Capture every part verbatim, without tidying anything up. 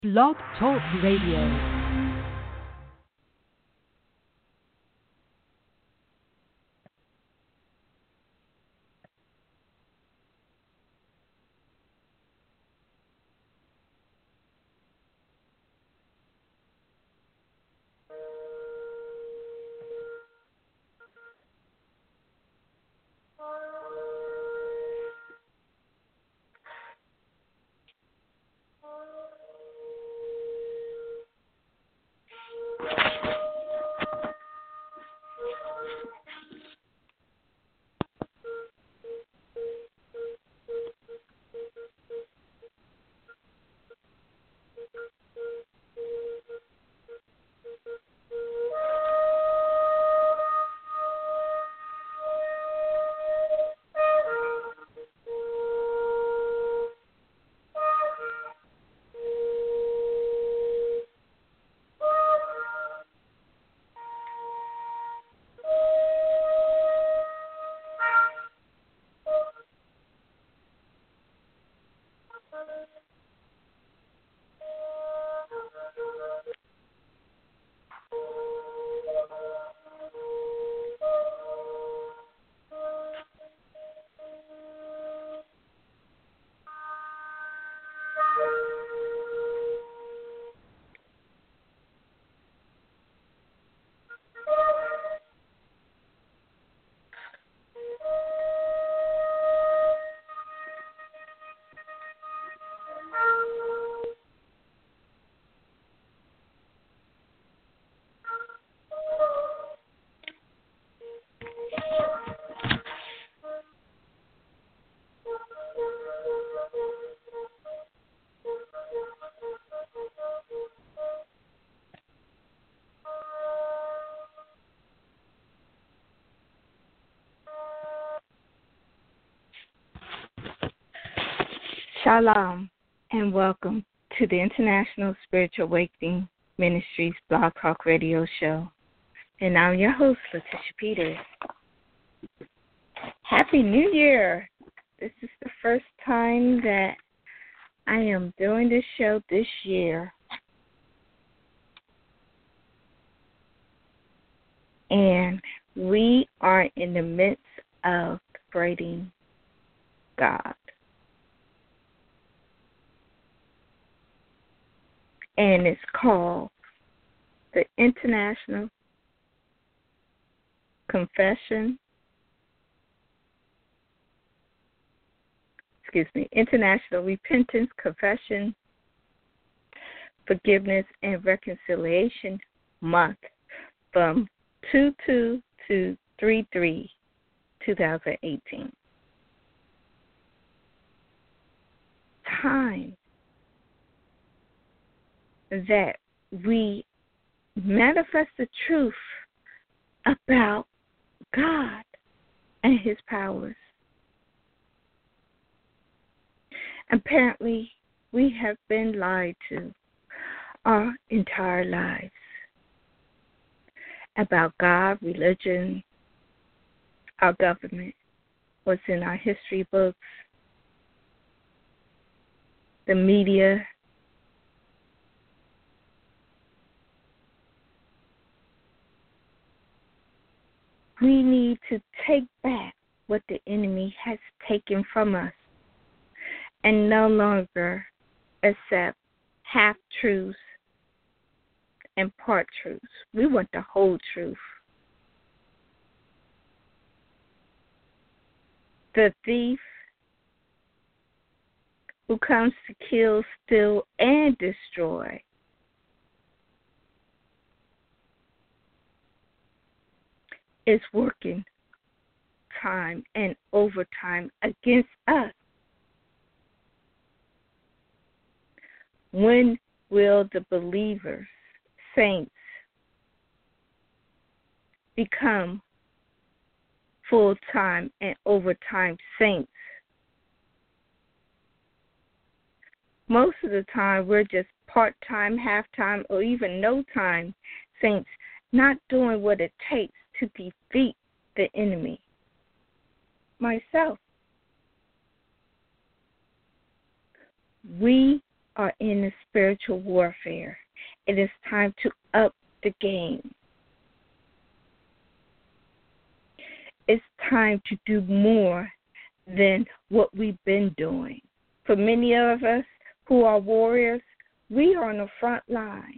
Blog Talk Radio. Shalom and welcome to the International Spiritual Awakening Ministries Blog Talk Radio Show. And I'm your host, Letitia Peters. Happy New Year! This is the first time that I am doing this show this year. And we are in the midst of celebrating God. And it's called the International Confession, excuse me, International Repentance, Confession, Forgiveness, and Reconciliation Month from two two to three three twenty eighteen. Time that we manifest the truth about God and His powers. Apparently, we have been lied to our entire lives about God, religion, our government, what's in our history books, the media. We need to take back what the enemy has taken from us and no longer accept half-truths and part-truths. We want the whole truth. The thief who comes to kill, steal, and destroy is working time and overtime against us. When will the believers, saints, become full-time and overtime saints? Most of the time, we're just part-time, half-time, or even no-time saints, not doing what it takes to defeat the enemy. Myself, we are in a spiritual warfare. It is time to up the game. It's time to do more than what we've been doing. For many of us who are warriors, we are on the front line.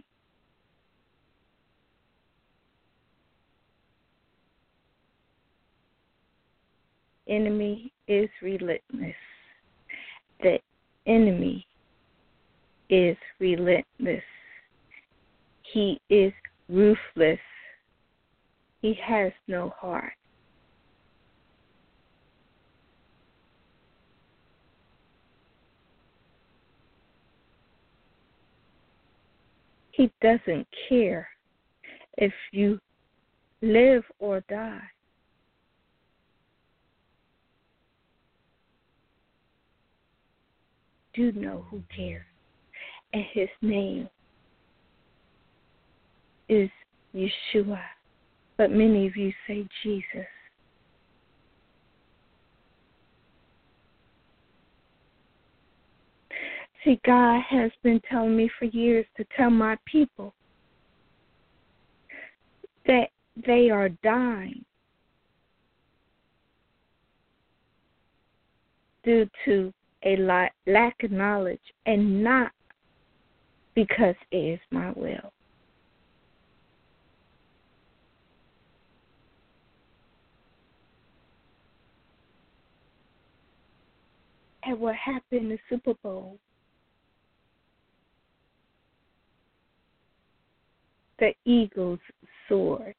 Enemy is relentless. The enemy is relentless. He is ruthless. He has no heart. He doesn't care if you live or die. Do know who cares. And his name is Yeshua. But many of you say Jesus. See, God has been telling me for years to tell my people that they are dying due to a lack of knowledge and not because it is my will. And what happened in the Super Bowl? The Eagles soared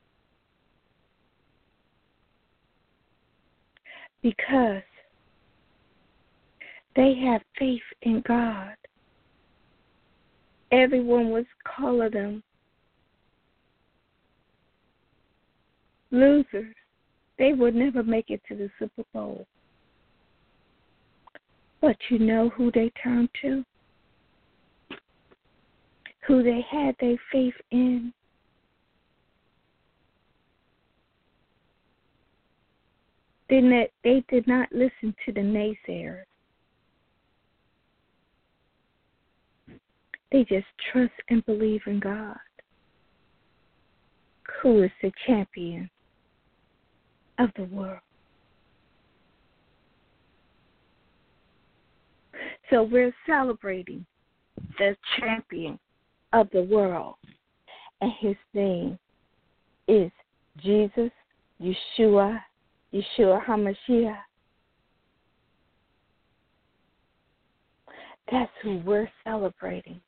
because they have faith in God. Everyone was calling them losers. They would never make it to the Super Bowl. But you know who they turned to? Who they had their faith in? They, not, they did not listen to the naysayers. They just trust and believe in God, who is the champion of the world. So we're celebrating the champion of the world, and his name is Jesus, Yeshua, Yeshua HaMashiach. That's who we're celebrating.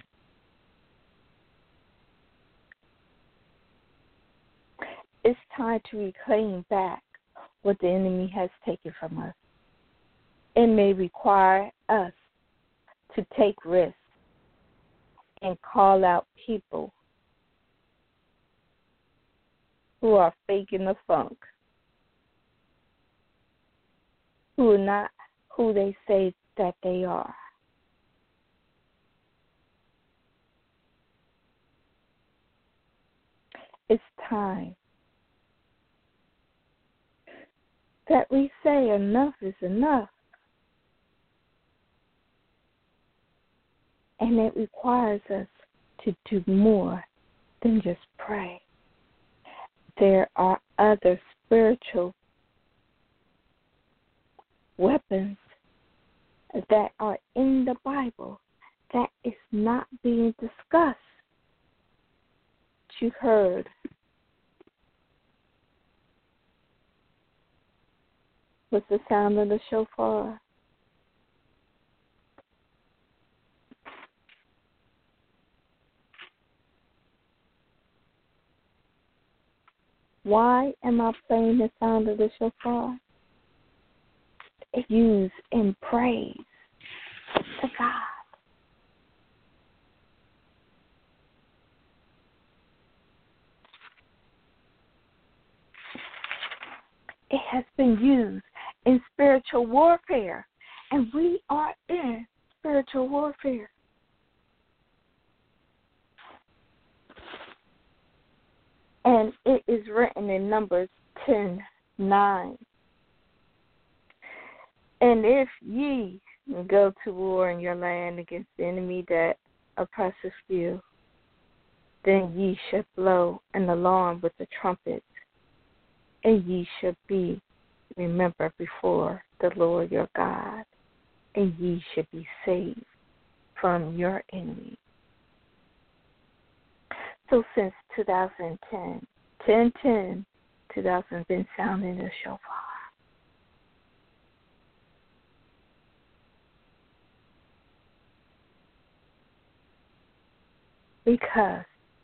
It's time to reclaim back what the enemy has taken from us. It may require us to take risks and call out people who are faking the funk, who are not who they say that they are. It's time that we say enough is enough. And it requires us to do more than just pray. There are other spiritual weapons that are in the Bible that is not being discussed. You heard was the sound of the shofar. Why am I playing the sound of the shofar? It's used in praise to God. It has been used in spiritual warfare, and we are in spiritual warfare. And it is written in Numbers ten nine. And if ye and go to war in your land against the enemy that oppresses you. Then ye shall blow an alarm with the trumpet, and ye shall be remembered before the Lord your God, and ye shall be saved from your enemy. So since two thousand ten, ten ten, two thousand been sounding the shofar. Because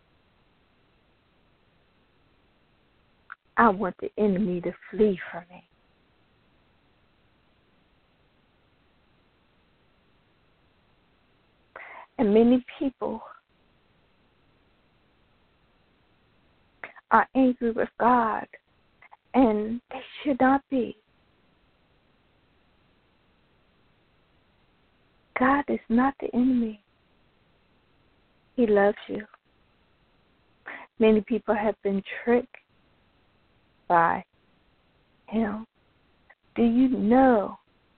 I want the enemy to flee from me. And many people are angry with God, and they should not be. God is not the enemy. He loves you. Many people have been tricked by him. Do you know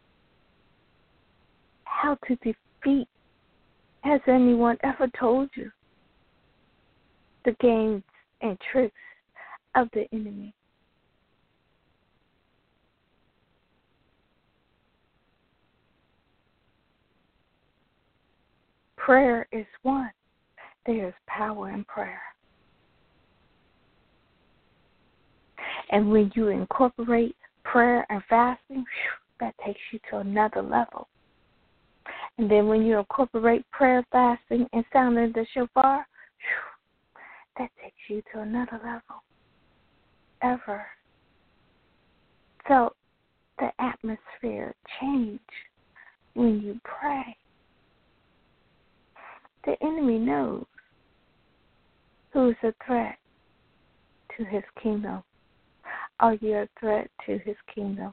how to defeat? Has anyone ever told you the games and tricks of the enemy? Prayer is one. There is power in prayer. And when you incorporate prayer and fasting, that takes you to another level. And then when you incorporate prayer, fasting, and sounding the shofar, that takes you to another level. Ever. So the atmosphere change when you pray. The enemy knows who is a threat to his kingdom. Are you a threat to his kingdom?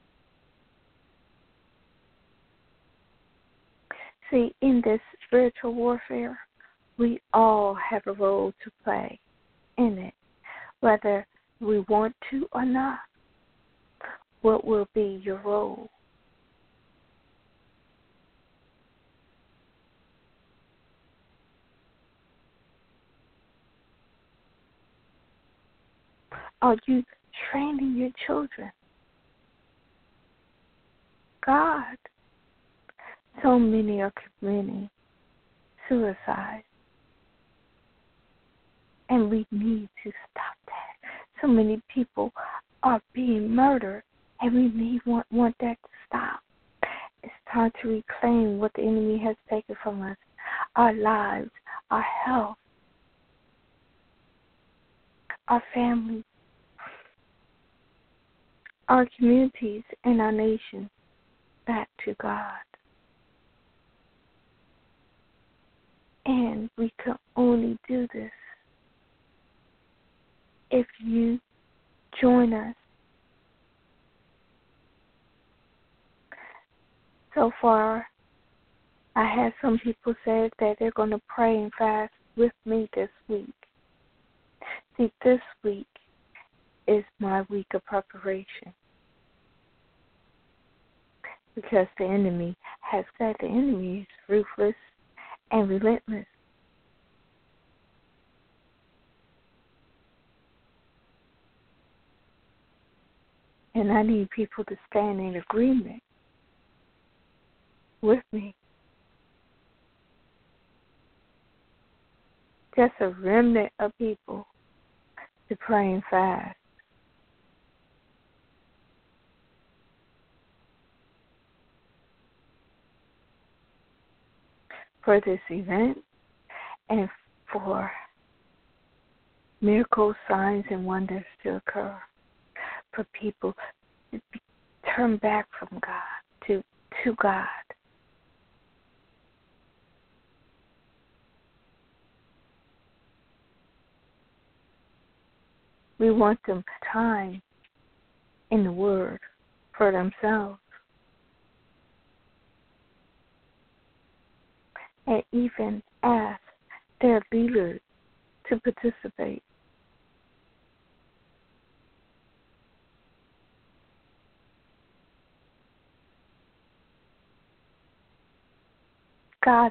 See, in this spiritual warfare, we all have a role to play in it, whether we want to or not. What will be your role? Are you training your children? God, so many are committing suicide, and we need to stop that. So many people are being murdered, and we need want, want that to stop. It's time to reclaim what the enemy has taken from us, our lives, our health, our families, our communities, and our nation back to God. And we can only do this if you join us. So far, I had some people say that they're going to pray and fast with me this week. See, this week is my week of preparation. Because the enemy has said the enemy is ruthless and relentless. And I need people to stand in agreement with me. Just a remnant of people to pray and fast. For this event and for miracles, signs, and wonders to occur. For people to be, turn back from God to, to God. We want them time in the Word for themselves. And even ask their leaders to participate.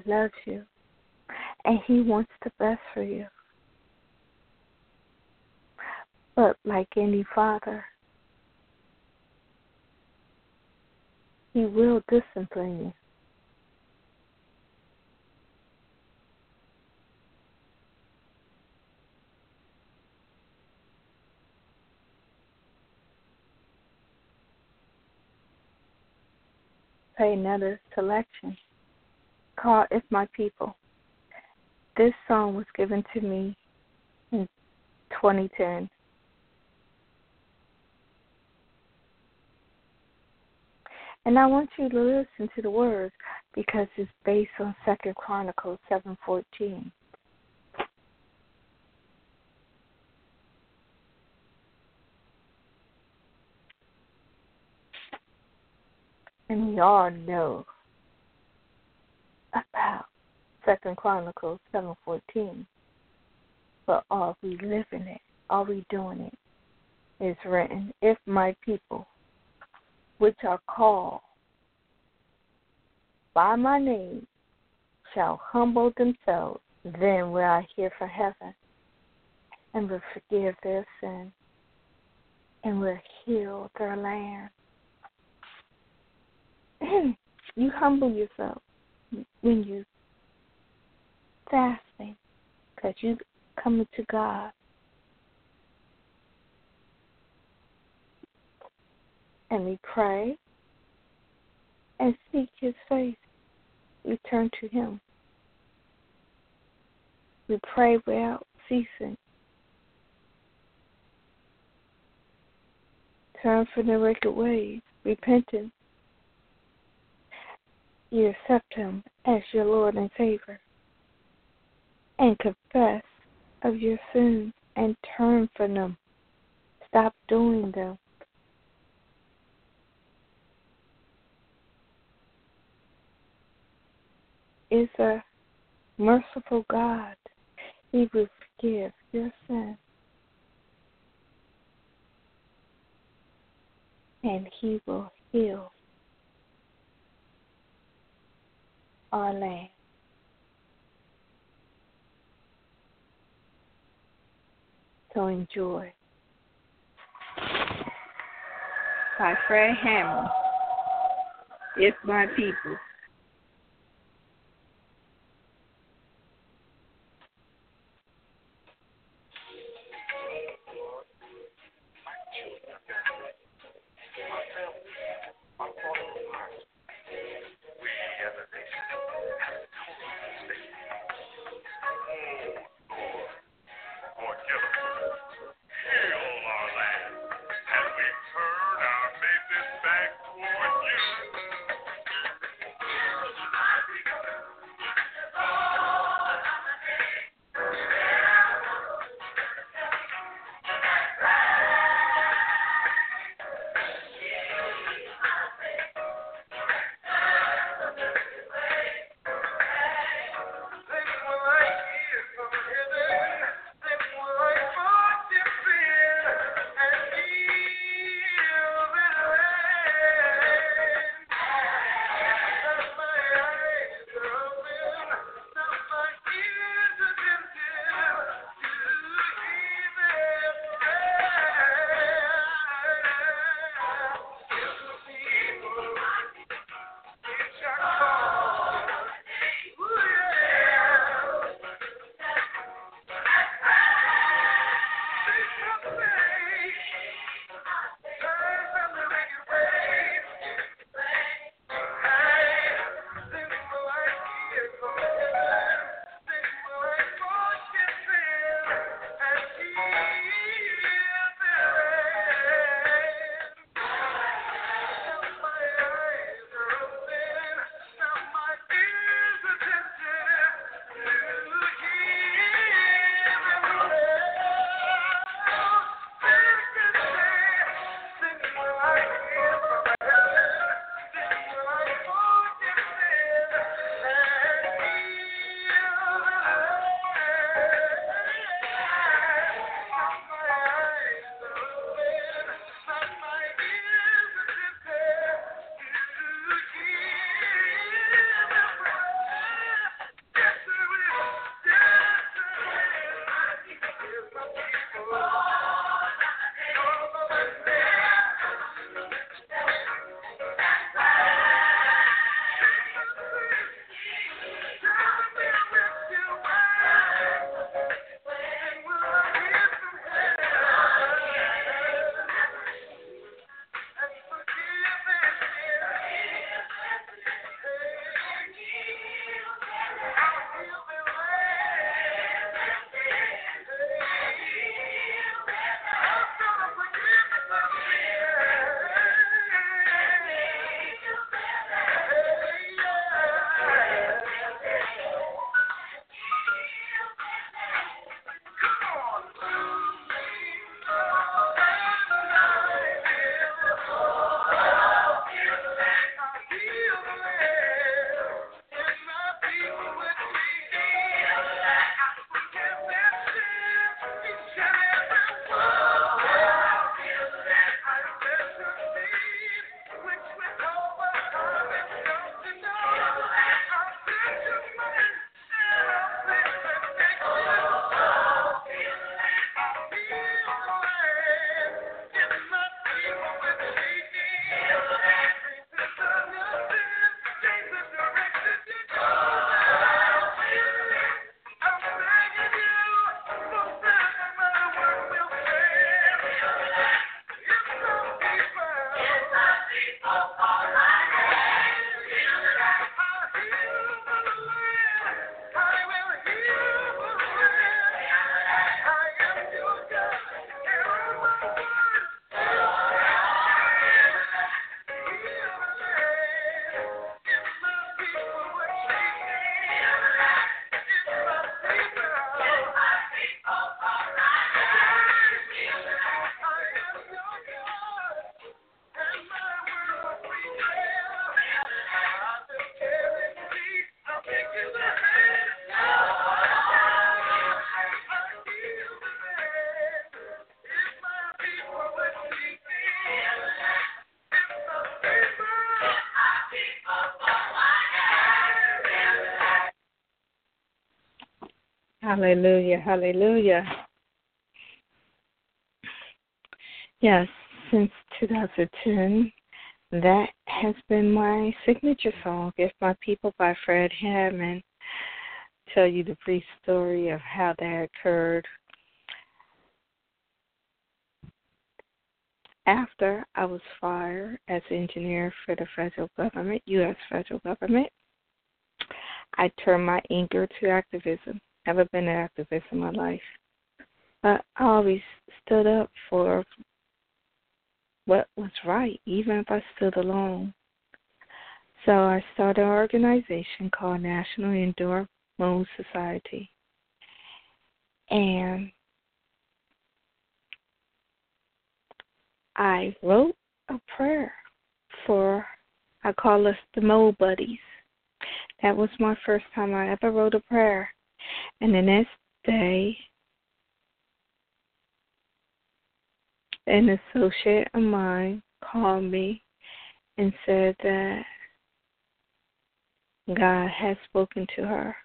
loves you, and He wants the best for you. But like any father, He will discipline you. Play another selection called If My People. This song was given to me in twenty ten. And I want you to listen to the words because it's based on Second Chronicles seven fourteen. And we all know about Second Chronicles seven fourteen. But are we living it? Are we doing it? It's written, if my people, which are called by my name, shall humble themselves, then will I hear from heaven and will forgive their sin and will heal their land. You humble yourself when you fasting because you coming to God. And we pray and seek His face. We turn to Him. We pray without ceasing. Turn from the wicked ways, repentance. You accept Him as your Lord and Savior. And confess of your sins and turn from them. Stop doing them. Is a merciful God. He will forgive your sins. And He will heal our land. So enjoy. By Fred Hammond. If My People. Hallelujah. Hallelujah. Yes, since two thousand ten, that has been my signature song, If My People by Fred Hammond. Tell you the brief story of how that occurred. After I was fired as engineer for the federal government, U S federal government, I turned my anger to activism. Never been an activist in my life. But I always stood up for what was right, even if I stood alone. So I started an organization called National Indoor Mold Society. And I wrote a prayer for, I call us the Mold Buddies. That was my first time I ever wrote a prayer. And the next day, an associate of mine called me and said that God had spoken to her.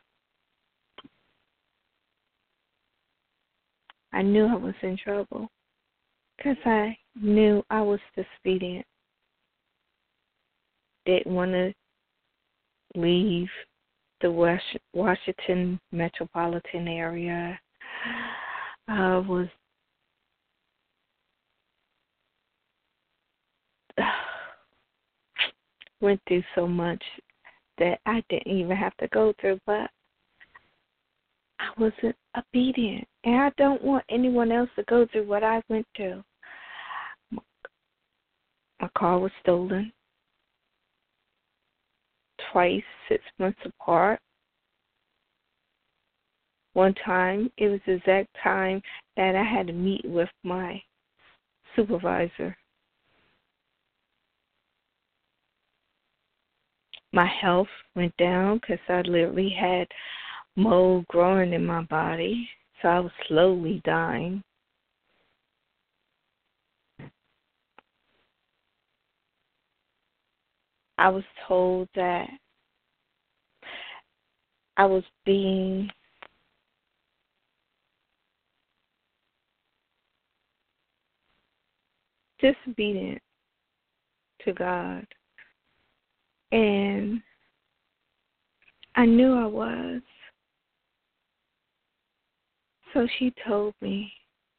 I knew I was in trouble because I knew I was disobedient. Didn't want to leave the Washington metropolitan area. I was went through so much that I didn't even have to go through, but I wasn't obedient. And I don't want anyone else to go through what I went through. My car was stolen twice, six months apart. One time, it was the exact time that I had to meet with my supervisor. My health went down because I literally had mold growing in my body, so I was slowly dying. I was told that I was being disobedient to God. And I knew I was. So she told me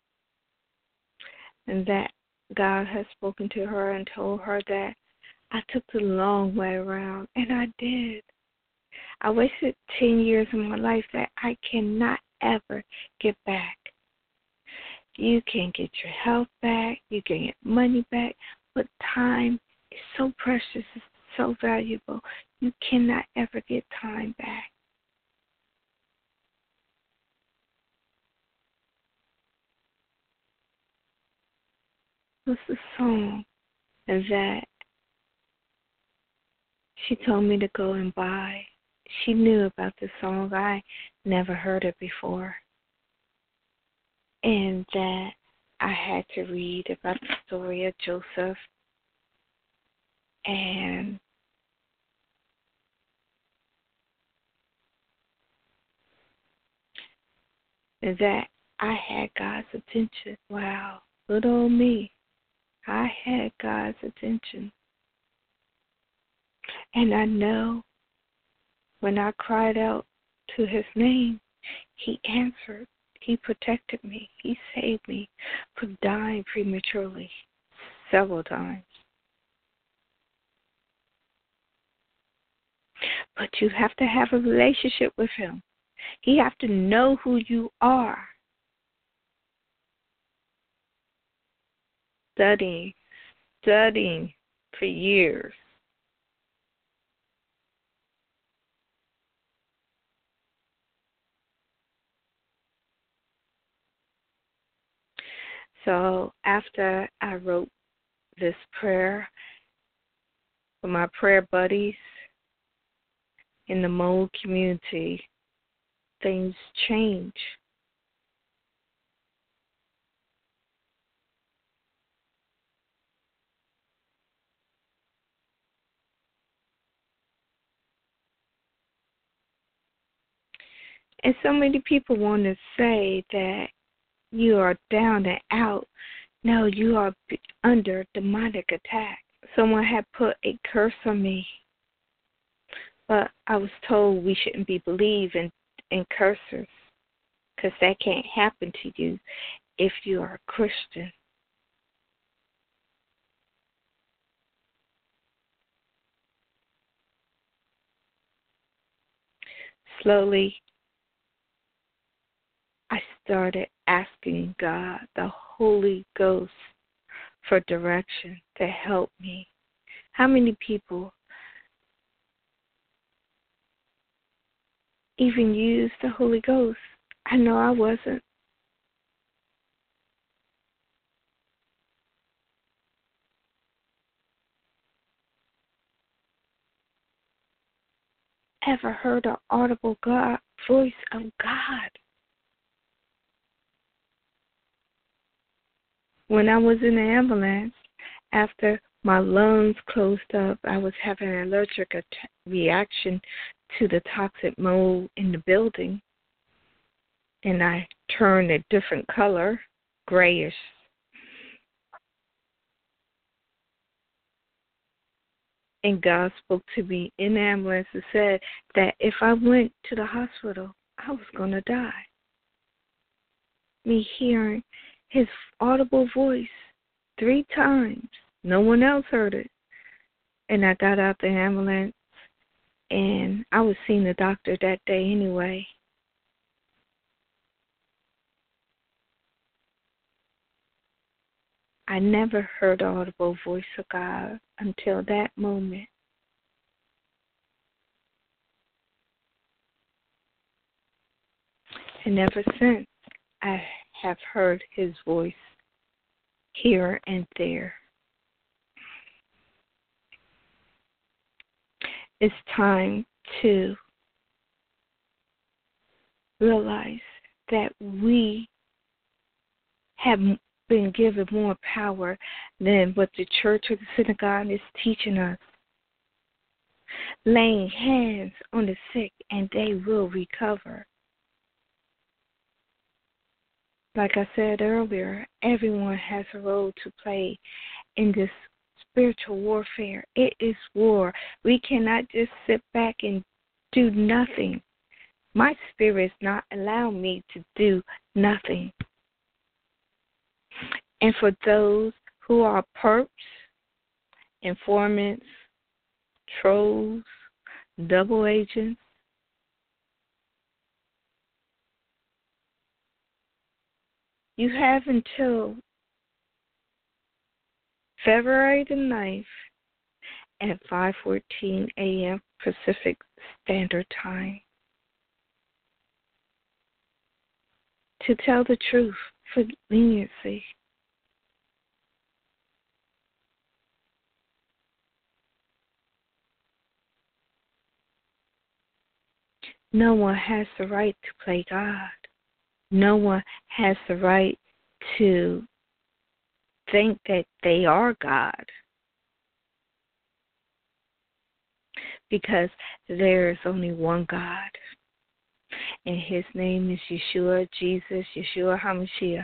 and that God had spoken to her and told her that I took the long way around, and I did. I wasted ten years of my life that I cannot ever get back. You can get your health back, you can get money back, but time is so precious, it's so valuable. You cannot ever get time back. It was a song that she told me to go and buy. She knew about the song. I never heard it before. And that I had to read about the story of Joseph and that I had God's attention. Wow, little old me. I had God's attention. And I know when I cried out to his name, he answered. He protected me. He saved me from dying prematurely several times. But you have to have a relationship with him. You have to know who you are. Studying, studying for years. So after I wrote this prayer for my prayer buddies in the mold community, things change. And so many people want to say that you are down and out. No, you are under demonic attack. Someone had put a curse on me, but I was told we shouldn't be believing in curses because that can't happen to you if you are a Christian. Slowly, I started asking God, the Holy Ghost, for direction to help me. How many people even use the Holy Ghost? I know I wasn't. Ever heard an audible God, voice of God? When I was in the ambulance, after my lungs closed up, I was having an allergic at- reaction to the toxic mold in the building, and I turned a different color, grayish. And God spoke to me in the ambulance and said that if I went to the hospital, I was going to die. Me hearing his audible voice three times. No one else heard it. And I got out the ambulance, and I was seeing the doctor that day anyway. I never heard the audible voice of God until that moment. And ever since, I have heard his voice here and there. It's time to realize that we have been given more power than what the church or the synagogue is teaching us. Laying hands on the sick and they will recover. Like I said earlier, everyone has a role to play in this spiritual warfare. It is war. We cannot just sit back and do nothing. My spirit is not allowing me to do nothing. And for those who are perps, informants, trolls, double agents, you have until February the ninth at five fourteen a.m. Pacific Standard Time to tell the truth for leniency. No one has the right to play God. No one has the right to think that they are God, because there is only one God, and his name is Yeshua, Jesus, Yeshua HaMashiach.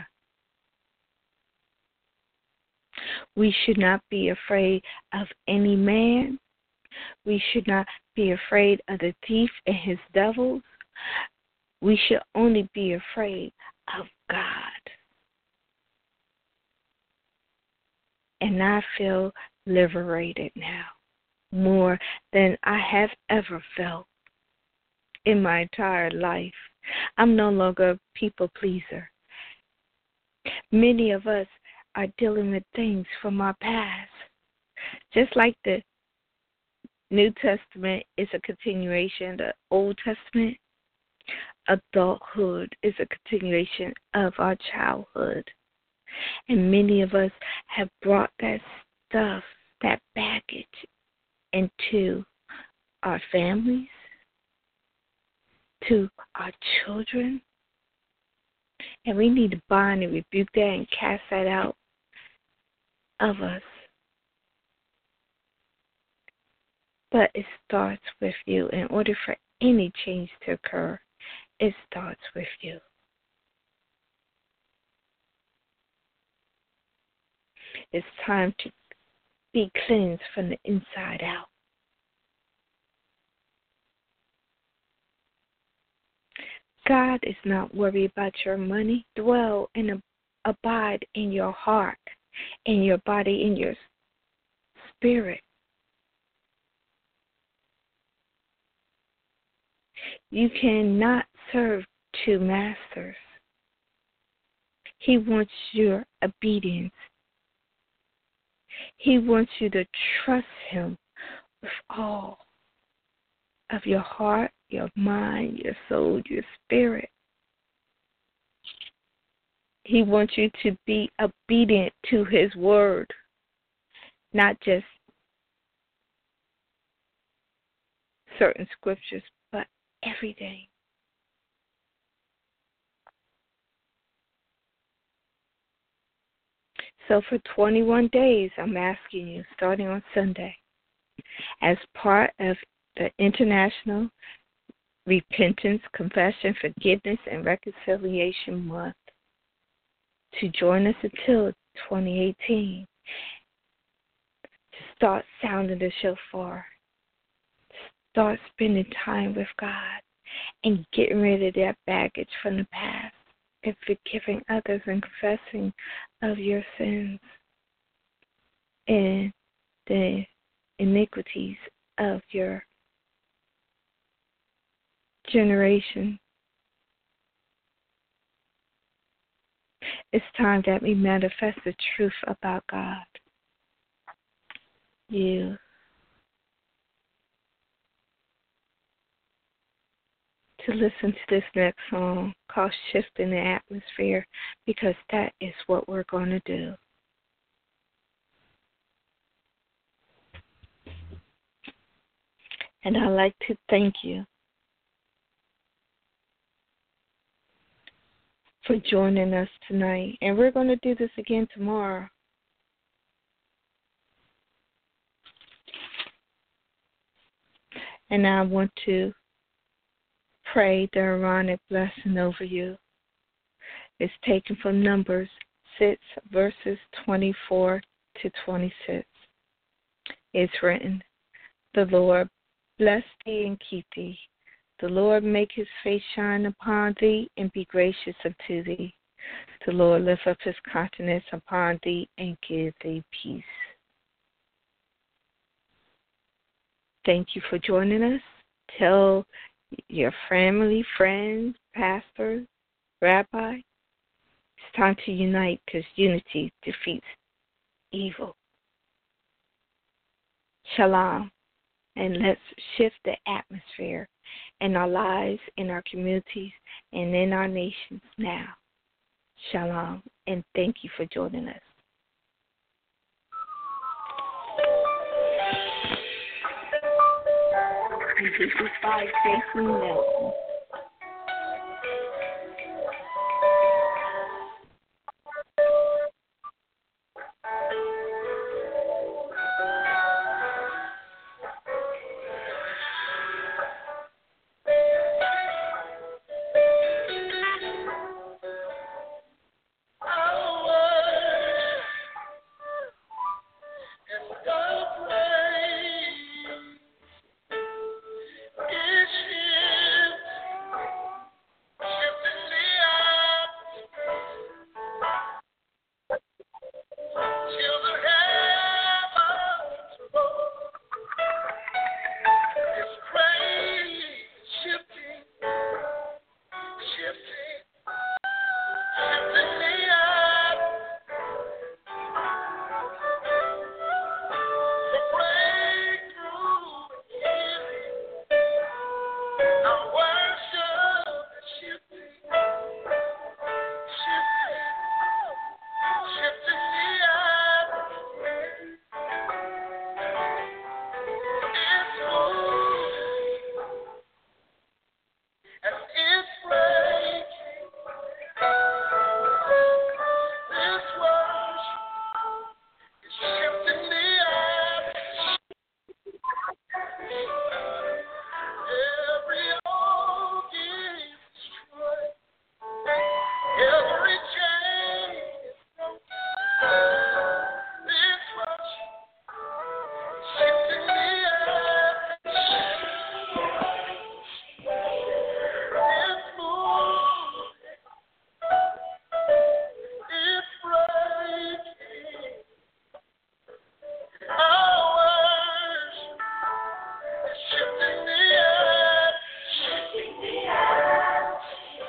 We should not be afraid of any man. We should not be afraid of the thief and his devils. We should only be afraid of God. And I feel liberated now, more than I have ever felt in my entire life. I'm no longer a people pleaser. Many of us are dealing with things from our past. Just like the New Testament is a continuation of the Old Testament, adulthood is a continuation of our childhood. And many of us have brought that stuff, that baggage, into our families, to our children. And we need to bind and rebuke that and cast that out of us. But it starts with you. In order for any change to occur, It starts with you. It's time to be cleansed from the inside out. God is not worried about your money. Dwell and abide in your heart, in your body, in your spirit. You cannot serve two masters. He wants your obedience. He wants you to trust him with all of your heart, your mind, your soul, your spirit. He wants you to be obedient to his word, not just certain scriptures, but everything. So for twenty-one days, I'm asking you, starting on Sunday, as part of the International Repentance, Confession, Forgiveness, and Reconciliation Month, to join us until twenty eighteen. To start sounding the shofar. Start spending time with God and getting rid of that baggage from the past and forgiving others and confessing of your sins and the iniquities of your generation. It's time that we manifest the truth about God. You. To listen to this next song called Shifting the Atmosphere, because that is what we're going to do. And I'd like to thank you for joining us tonight. And we're going to do this again tomorrow. And I want to pray the Aaronic blessing over you. It's taken from Numbers six, verses twenty-four to twenty-six. It's written, "The Lord bless thee and keep thee. The Lord make his face shine upon thee and be gracious unto thee. The Lord lift up his countenance upon thee and give thee peace." Thank you for joining us. Tell your family, friends, pastors, rabbi, it's time to unite, because unity defeats evil. Shalom. And let's shift the atmosphere in our lives, in our communities, and in our nations now. Shalom. And thank you for joining us. And this is by Jason Nelson. Every chain is rush, shifting the it's moving, it's breaking. Hours, shifting the earth, shifting the earth.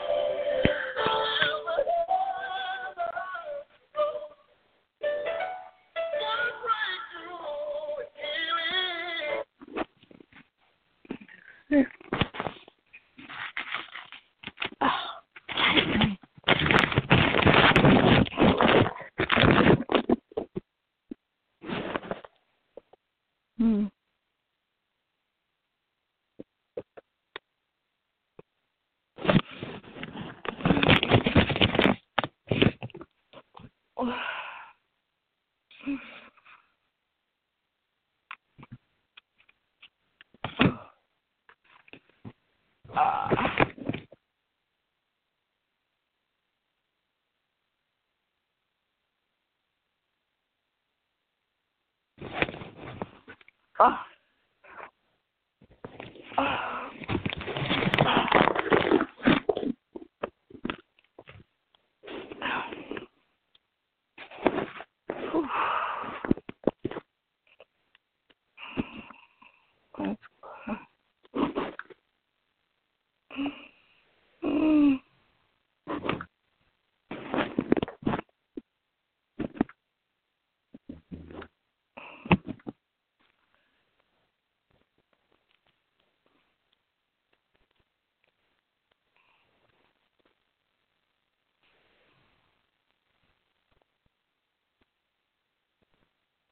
Hmm. Oh. That's